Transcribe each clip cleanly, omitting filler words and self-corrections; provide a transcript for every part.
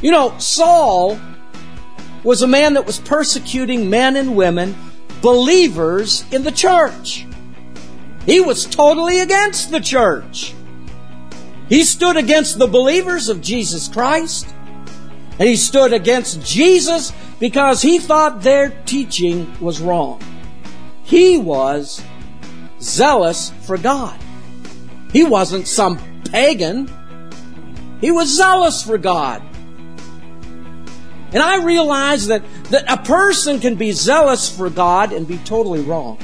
You know, Saul was a man that was persecuting men and women, believers in the church. He was totally against the church. He stood against the believers of Jesus Christ, and he stood against Jesus because he thought their teaching was wrong. He was zealous for God. He wasn't some pagan. He was zealous for God. And I realize that a person can be zealous for God and be totally wrong.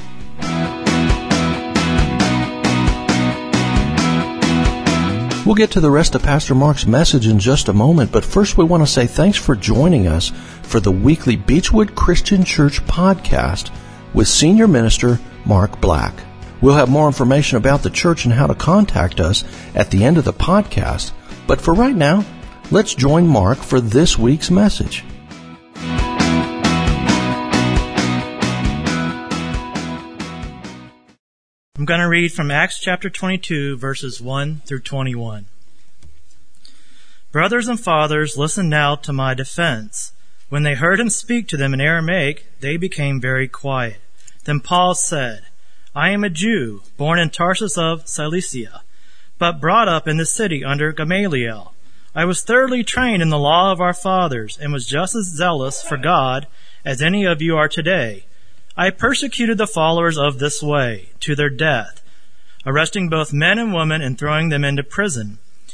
We'll get to the rest of Pastor Mark's message in just a moment, but first we want to say thanks for joining us for the weekly Beechwood Christian Church podcast with Senior Minister Mark Black. We'll have more information about the church and how to contact us at the end of the podcast, but for right now, let's join Mark for this week's message. I'm going to read from Acts chapter 22, verses 1 through 21. Brothers and fathers, listen now to my defense. When they heard him speak to them in Aramaic, they became very quiet. Then Paul said, I am a Jew, born in Tarsus of Cilicia, but brought up in the city under Gamaliel. I was thoroughly trained in the law of our fathers, and was just as zealous for God as any of you are today. I persecuted the followers of this way to their death, arresting both men and women and throwing them into prison.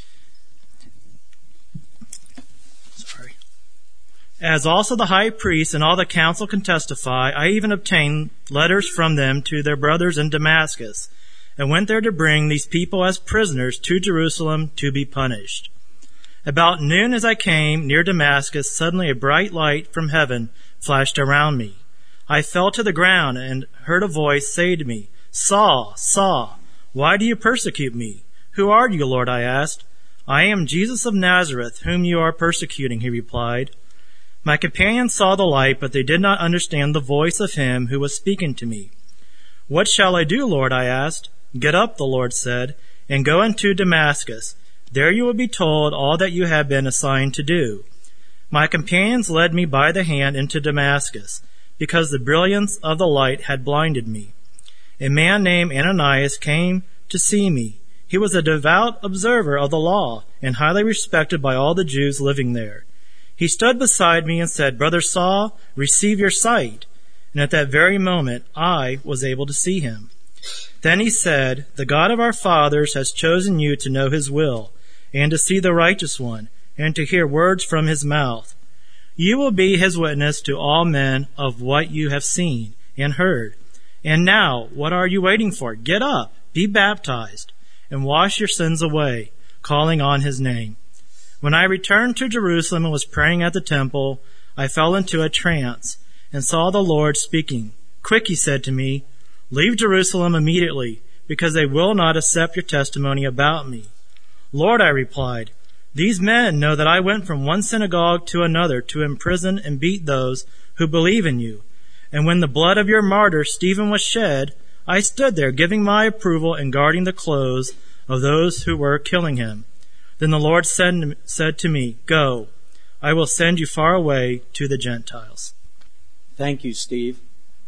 As also the high priest and all the council can testify, I even obtained letters from them to their brothers in Damascus, and went there to bring these people as prisoners to Jerusalem to be punished. About noon as I came near Damascus, suddenly a bright light from heaven flashed around me. I fell to the ground and heard a voice say to me, Saul, Saul, why do you persecute me? Who are you, Lord? I asked. I am Jesus of Nazareth, whom you are persecuting, he replied. My companions saw the light, but they did not understand the voice of him who was speaking to me. What shall I do, Lord? I asked. Get up, the Lord said, and go into Damascus. There you will be told all that you have been assigned to do. My companions led me by the hand into Damascus, because the brilliance of the light had blinded me. A man named Ananias came to see me. He was a devout observer of the law and highly respected by all the Jews living there. He stood beside me and said, Brother Saul, receive your sight. And at that very moment, I was able to see him. Then he said, The God of our fathers has chosen you to know his will, and to see the righteous one, and to hear words from his mouth. You will be his witness to all men of what you have seen and heard. And now, what are you waiting for? Get up, be baptized, and wash your sins away, calling on his name. When I returned to Jerusalem and was praying at the temple, I fell into a trance and saw the Lord speaking. Quick, he said to me, leave Jerusalem immediately, because they will not accept your testimony about me. Lord, I replied, these men know that I went from one synagogue to another to imprison and beat those who believe in you. And when the blood of your martyr Stephen was shed, I stood there giving my approval and guarding the clothes of those who were killing him. Then the Lord said to me, Go, I will send you far away to the Gentiles. Thank you, Steve.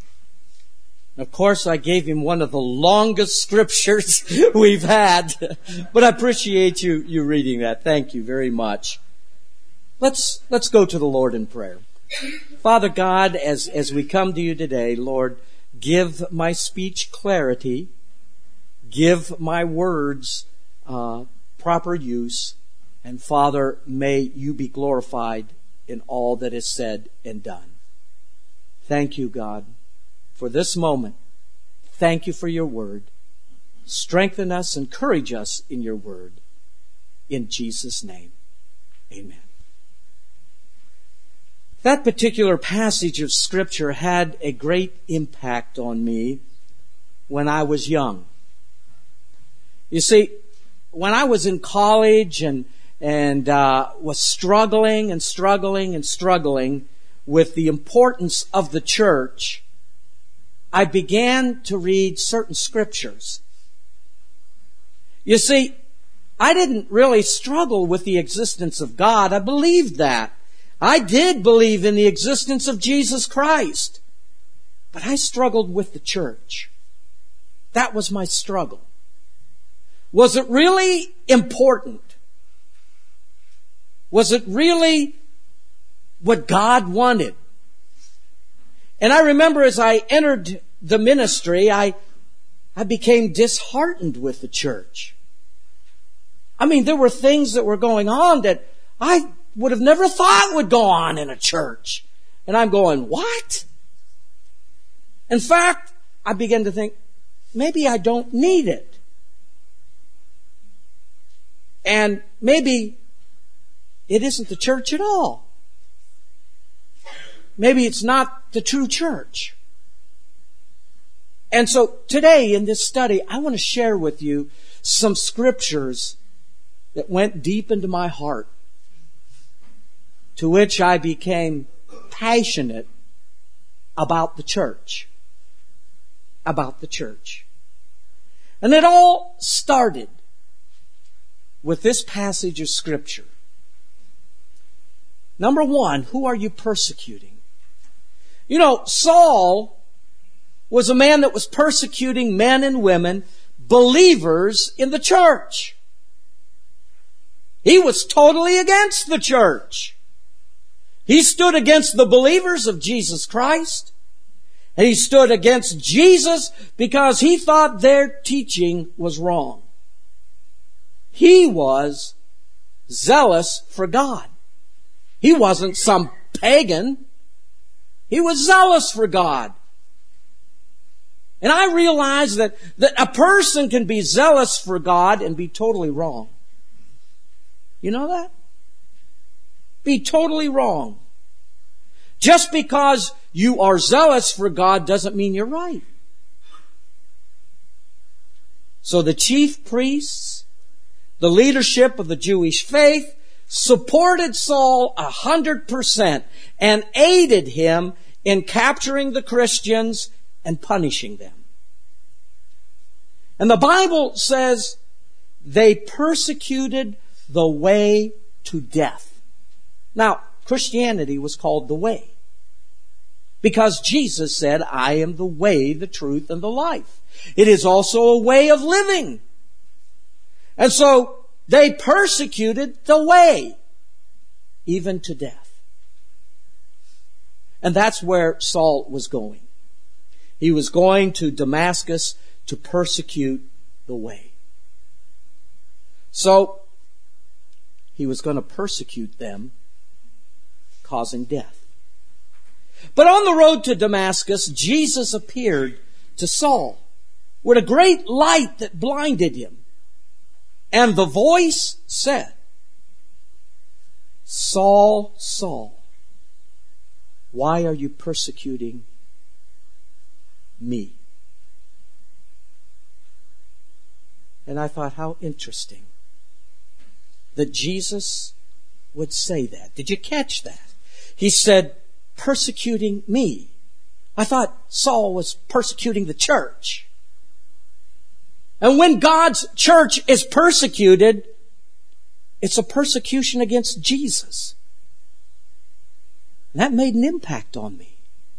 Of course, I gave him one of the longest scriptures we've had, but I appreciate you reading that. Thank you very much. Let's go to the Lord in prayer. Father God, as we come to you today, Lord, give my speech clarity, give my words proper use, and Father, may you be glorified in all that is said and done. Thank you, God, for this moment. Thank you for your word. Strengthen us, encourage us in your word. In Jesus' name, amen. That particular passage of Scripture had a great impact on me when I was young. You see, when I was in college and was struggling with the importance of the church, I began to read certain scriptures. You see, I didn't really struggle with the existence of God. I believed that. I did believe in the existence of Jesus Christ. But I struggled with the church. That was my struggle. Was it really important? Was it really what God wanted? And I remember as I entered the ministry, I became disheartened with the church. I mean, there were things that were going on that I would have never thought would go on in a church. And I'm going, what? In fact, I began to think, maybe I don't need it. And maybe it isn't the church at all. Maybe it's not the true church. And so today in this study, I want to share with you some scriptures that went deep into my heart, to which I became passionate about the church. About the church. And it all started with this passage of Scripture. Number one, who are you persecuting? You know, Saul was a man that was persecuting men and women, believers in the church. He was totally against the church. He stood against the believers of Jesus Christ. And he stood against Jesus because he thought their teaching was wrong. He was zealous for God. He wasn't some pagan. He was zealous for God. And I realize that a person can be zealous for God and be totally wrong. You know that? Be totally wrong. Just because you are zealous for God doesn't mean you're right. So the chief priests, the leadership of the Jewish faith, supported Saul 100% and aided him in capturing the Christians and punishing them. And the Bible says they persecuted the way to death. Now, Christianity was called the way, because Jesus said, I am the way, the truth, and the life. It is also a way of living. And so they persecuted the way, even to death. And that's where Saul was going. He was going to Damascus to persecute the way. So he was going to persecute them, causing death. But on the road to Damascus, Jesus appeared to Saul with a great light that blinded him. And the voice said, Saul, Saul, why are you persecuting me? And I thought, how interesting that Jesus would say that. Did you catch that? He said, persecuting me. I thought Saul was persecuting the church. And when God's church is persecuted, it's a persecution against Jesus. And that made an impact on me.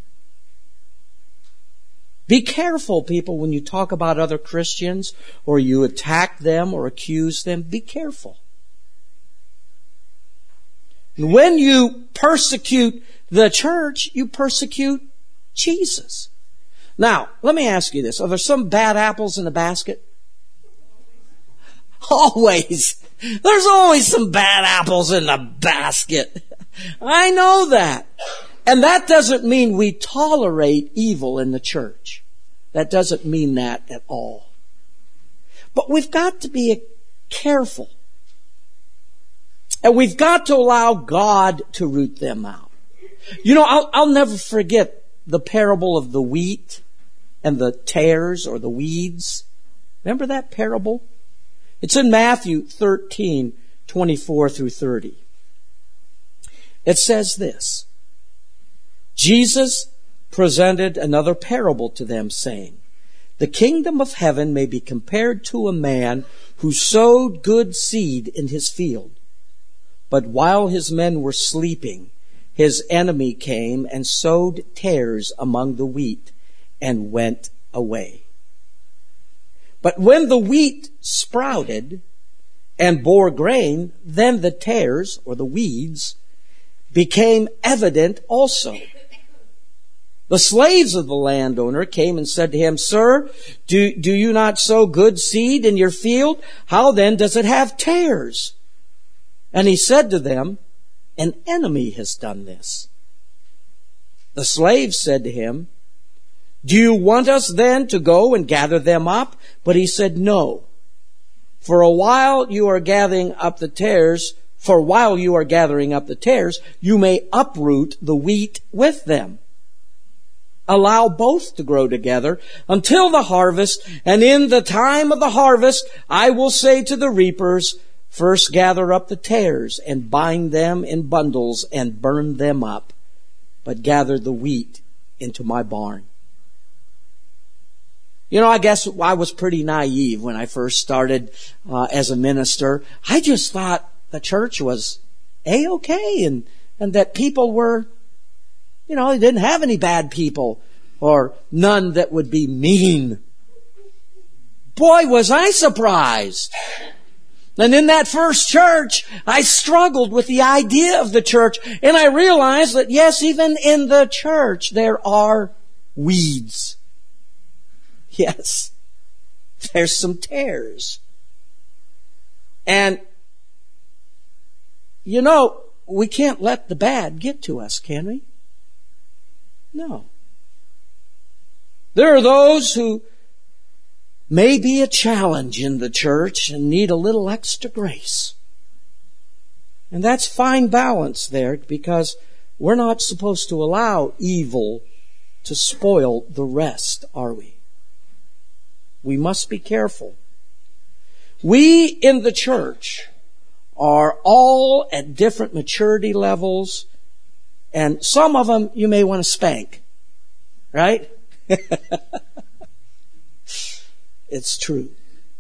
Be careful, people, when you talk about other Christians or you attack them or accuse them. Be careful. And when you persecute the church, you persecute Jesus. Now, let me ask you this. Are there some bad apples in the basket? Always. There's always some bad apples in the basket. I know that. And that doesn't mean we tolerate evil in the church. That doesn't mean that at all. But we've got to be careful. And we've got to allow God to root them out. You know, I'll never forget the parable of the wheat and the tares or the weeds. Remember that parable? It's in Matthew 13:24 through 30. It says this, Jesus presented another parable to them, saying, The kingdom of heaven may be compared to a man who sowed good seed in his field. But while his men were sleeping, his enemy came and sowed tares among the wheat and went away. But when the wheat sprouted and bore grain, then the tares, or the weeds, became evident also. The slaves of the landowner came and said to him, Sir, do you not sow good seed in your field? How then does it have tares? And he said to them, An enemy has done this. The slaves said to him, Do you want us then to go and gather them up? But he said, No. For while you are gathering up the tares, you may uproot the wheat with them. Allow both to grow together until the harvest, and in the time of the harvest I will say to the reapers, First gather up the tares and bind them in bundles and burn them up, but gather the wheat into my barn. You know, I guess I was pretty naive when I first started as a minister. I just thought the church was A-okay and that people were, you know, they didn't have any bad people or none that would be mean. Boy, was I surprised. And in that first church, I struggled with the idea of the church, and I realized that yes, even in the church, there are weeds. Yes, there's some tares. And, you know, we can't let the bad get to us, can we? No. There are those who may be a challenge in the church and need a little extra grace. And that's fine balance there, because we're not supposed to allow evil to spoil the rest, are we? We must be careful. We in the church are all at different maturity levels, and some of them you may want to spank, right? It's true.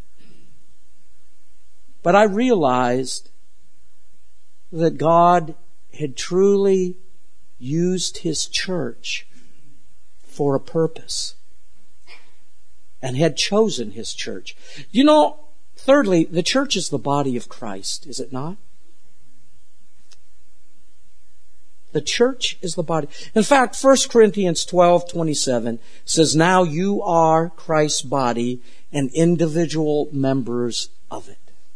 But I realized that God had truly used His church for a purpose and had chosen His church. You know, thirdly, the church is the body of Christ, is it not? The church is the body. In fact, 1 Corinthians 12:27 says, Now you are Christ's body and individual members of it.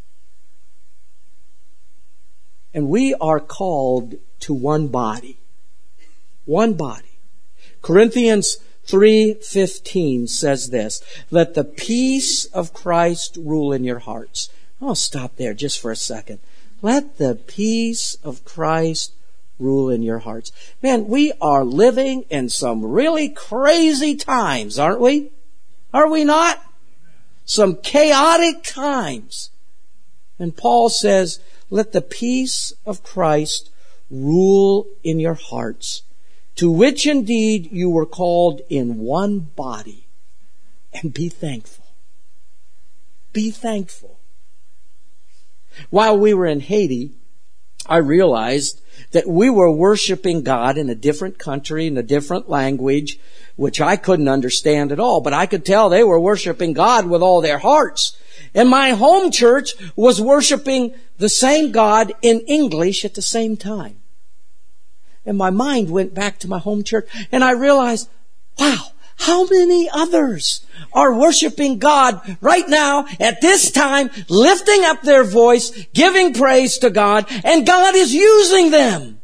And we are called to one body. One body. Corinthians 3:15 says this, Let the peace of Christ rule in your hearts. I'll stop there just for a second. Let the peace of Christ rule in your hearts. Man, we are living in some really crazy times, aren't we? Are we not? Some chaotic times. And Paul says, Let the peace of Christ rule in your hearts, to which indeed you were called in one body, and be thankful. Be thankful. While we were in Haiti, I realized that we were worshiping God in a different country, in a different language, which I couldn't understand at all, but I could tell they were worshiping God with all their hearts. And my home church was worshiping the same God in English at the same time. And my mind went back to my home church, and I realized, wow, how many others are worshiping God right now at this time, lifting up their voice, giving praise to God, and God is using them.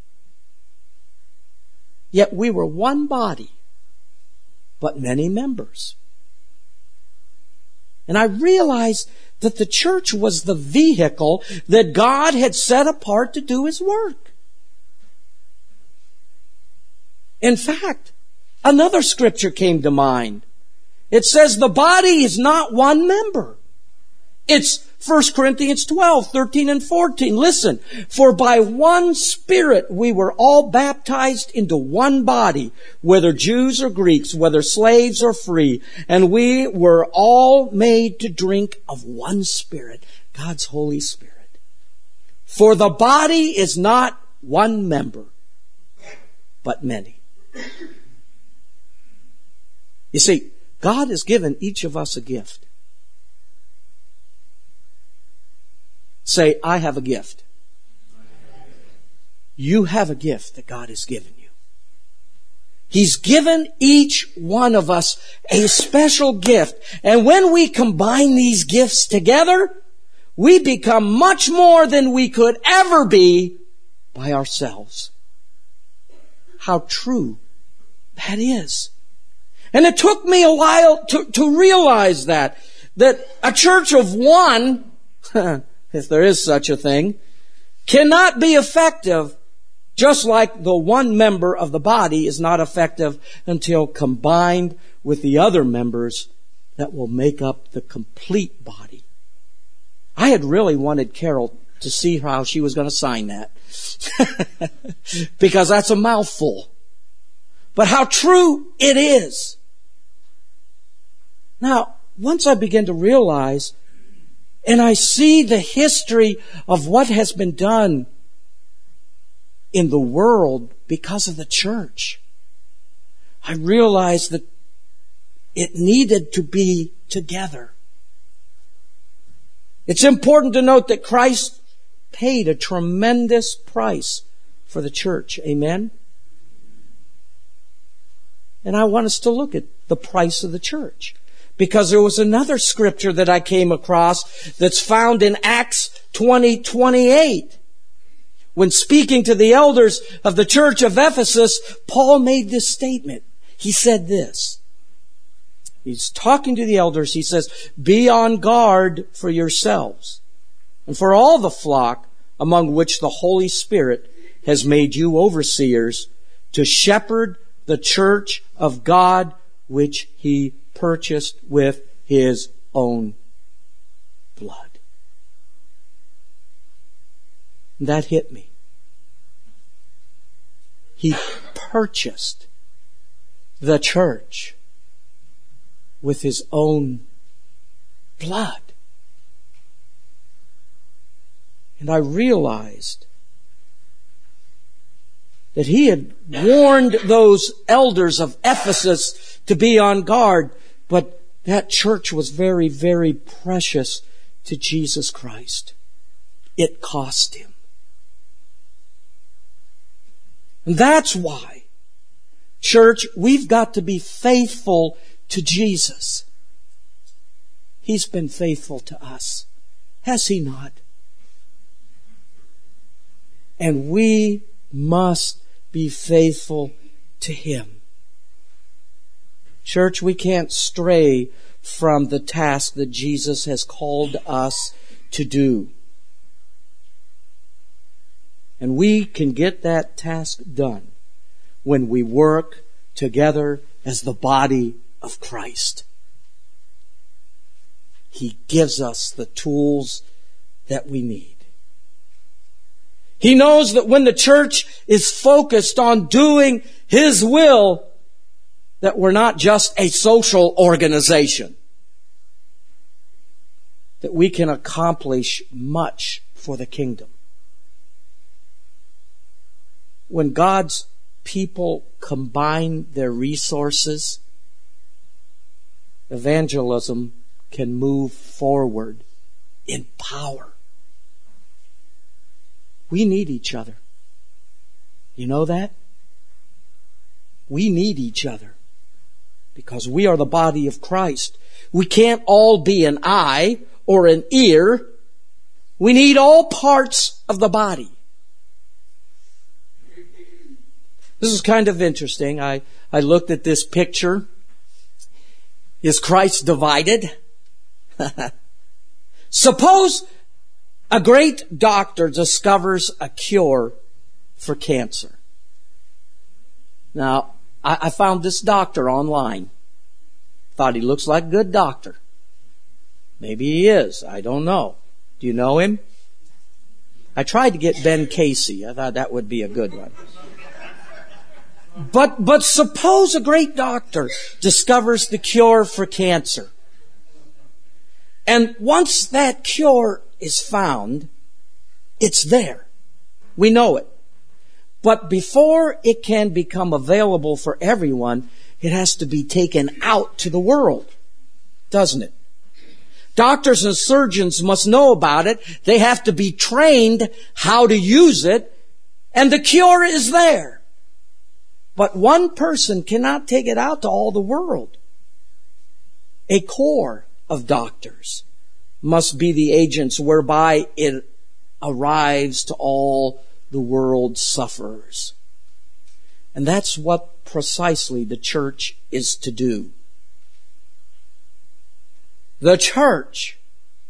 Yet we were one body, but many members. And I realized that the church was the vehicle that God had set apart to do His work. In fact, another scripture came to mind. It says the body is not one member. It's 1 Corinthians 12, 13 and 14. Listen, for by one Spirit we were all baptized into one body, whether Jews or Greeks, whether slaves or free, and we were all made to drink of one Spirit, God's Holy Spirit. For the body is not one member, but many. You see, God has given each of us a gift. Say, I have a gift. You have a gift that God has given you. He's given each one of us a special gift. And when we combine these gifts together, we become much more than we could ever be by ourselves. How true that is. And it took me a while to realize that a church of one, if there is such a thing, cannot be effective just like the one member of the body is not effective until combined with the other members that will make up the complete body. I had really wanted Carol to see how she was going to sign that. Because that's a mouthful. But how true it is. Now, once I begin to realize, and I see the history of what has been done in the world because of the church, I realized that it needed to be together. It's important to note that Christ paid a tremendous price for the church. Amen? And I want us to look at the price of the church. Because there was another scripture that I came across that's found in Acts 20:28. When speaking to the elders of the church of Ephesus, Paul made this statement. He said this. He's talking to the elders. He says, be on guard for yourselves and for all the flock among which the Holy Spirit has made you overseers to shepherd the church of God which He purchased with His own blood. And that hit me. He purchased the church with His own blood. And I realized that He had warned those elders of Ephesus to be on guard, but that church was very, very precious to Jesus Christ. It cost Him. And that's why, church, we've got to be faithful to Jesus. He's been faithful to us. Has He not? And we must be faithful to Him. Church, we can't stray from the task that Jesus has called us to do. And we can get that task done when we work together as the body of Christ. He gives us the tools that we need. He knows that when the church is focused on doing His will, that we're not just a social organization. That we can accomplish much for the kingdom. When God's people combine their resources, evangelism can move forward in power. We need each other. You know that? We need each other because we are the body of Christ. We can't all be an eye or an ear. We need all parts of the body. This is kind of interesting. I looked at this picture. Is Christ divided? Suppose a great doctor discovers a cure for cancer. Now, I found this doctor online. Thought he looks like a good doctor. Maybe he is. I don't know. Do you know him? I tried to get Ben Casey. I thought that would be a good one. But suppose a great doctor discovers the cure for cancer. And once that cure is found, it's there. We know it. But before it can become available for everyone, it has to be taken out to the world, doesn't it? Doctors and surgeons must know about it. They have to be trained how to use it, and the cure is there. But one person cannot take it out to all the world. A corps of doctors must be the agents whereby it arrives to all the world's sufferers. And that's what precisely the church is to do. The church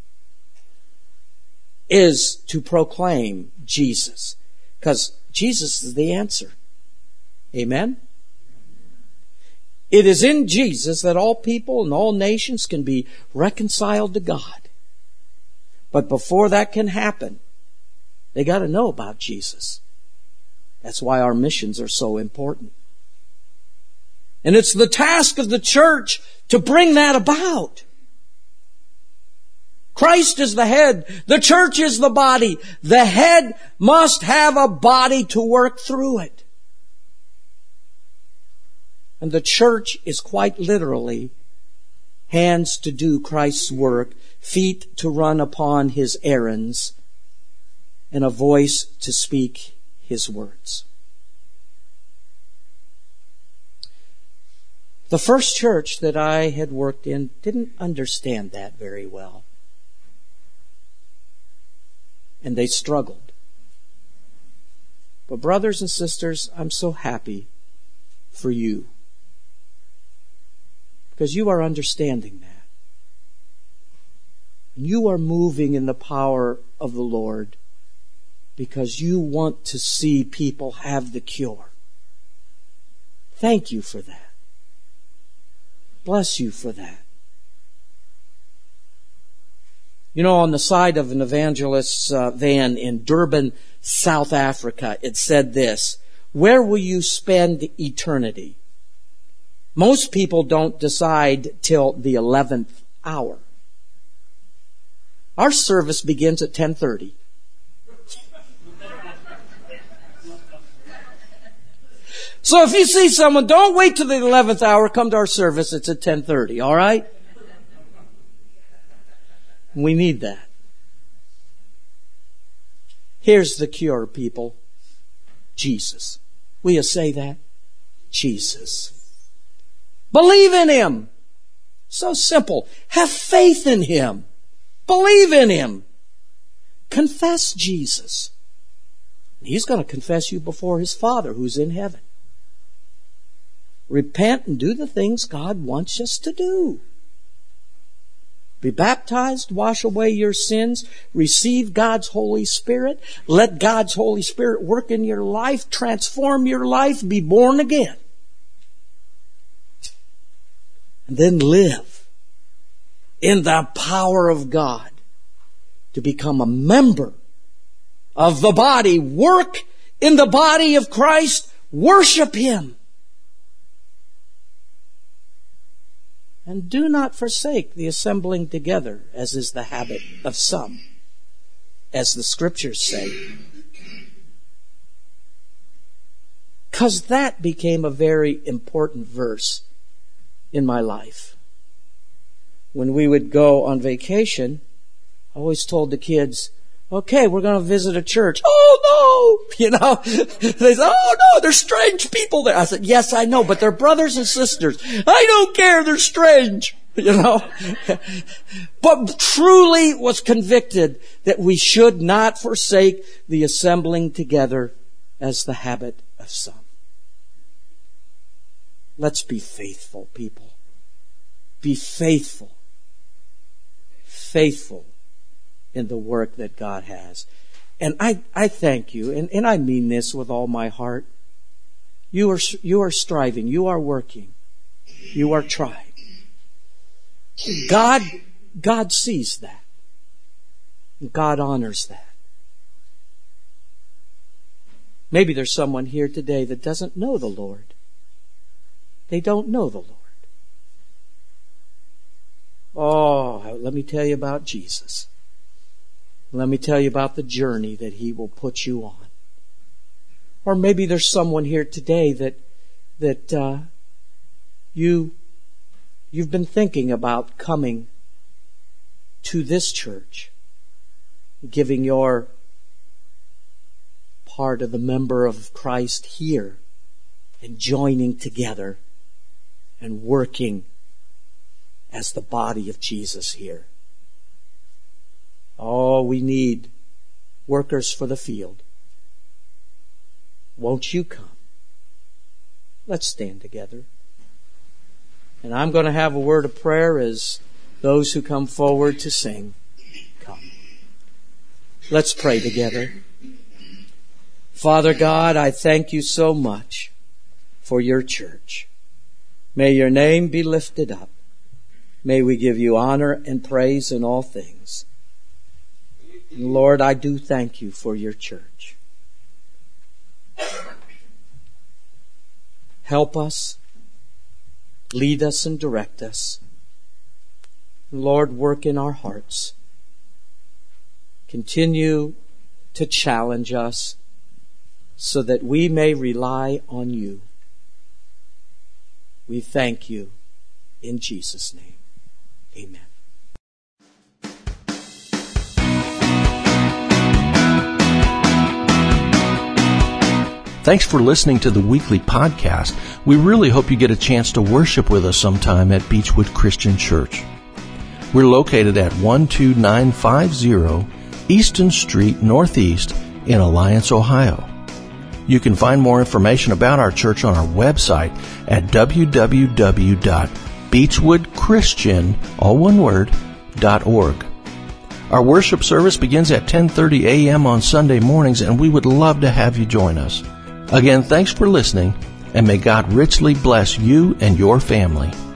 is to proclaim Jesus, because Jesus is the answer. Amen? It is in Jesus that all people and all nations can be reconciled to God. But before that can happen, they got to know about Jesus. That's why our missions are so important. And it's the task of the church to bring that about. Christ is the head. The church is the body. The head must have a body to work through it. And the church is quite literally hands to do Christ's work, feet to run upon His errands, and a voice to speak His words. The first church that I had worked in didn't understand that very well. And they struggled. But brothers and sisters, I'm so happy for you, because you are understanding that. And you are moving in the power of the Lord because you want to see people have the cure. Thank you for that. Bless you for that. You know, on the side of an evangelist's van in Durban, South Africa, it said this: "Where will you spend eternity?" Most people don't decide till the 11th hour. Our service begins at 10:30. So if you see someone, don't wait till the 11th hour, come to our service. It's at 10:30, all right? We need that. Here's the cure, people. Jesus. Will you say that? Jesus. Believe in Him. So simple. Have faith in Him. Believe in Him. Confess Jesus. He's going to confess you before His Father who's in heaven. Repent and do the things God wants us to do. Be baptized, wash away your sins, receive God's Holy Spirit, let God's Holy Spirit work in your life, transform your life, be born again. And then live in the power of God to become a member of the body. Work in the body of Christ. Worship Him. And do not forsake the assembling together, as is the habit of some, as the Scriptures say. Because that became a very important verse in my life. When we would go on vacation, I always told the kids, okay, we're going to visit a church. Oh no! You know, they said, oh no, there's strange people there. I said, yes, I know, but they're brothers and sisters. I don't care, they're strange. You know, but truly was convicted that we should not forsake the assembling together as the habit of some. Let's be faithful, people. Be faithful. Faithful in the work that God has. And I thank you, and I mean this with all my heart. You are striving, you are working, you are trying. God sees that. God honors that. Maybe there's someone here today that doesn't know the Lord. They don't know the Lord. Oh, let me tell you about Jesus. Let me tell you about the journey that He will put you on. Or maybe there's someone here today that you've been thinking about coming to this church, giving your part of the member of Christ here and joining together and working as the body of Jesus here. Oh, we need workers for the field. Won't you come? Let's stand together. And I'm going to have a word of prayer as those who come forward to sing come. Let's pray together. Father God, I thank you so much for your church. May your name be lifted up. May we give you honor and praise in all things. And Lord, I do thank you for your church. Help us, lead us and direct us. Lord, work in our hearts. Continue to challenge us so that we may rely on you. We thank you in Jesus' name. Amen. Thanks for listening to the weekly podcast. We really hope you get a chance to worship with us sometime at Beechwood Christian Church. We're located at 12950 Easton Street Northeast in Alliance, Ohio. You can find more information about our church on our website at www.beechwoodchristian.org. Our worship service begins at 10:30 a.m. on Sunday mornings, and we would love to have you join us. Again, thanks for listening, and may God richly bless you and your family.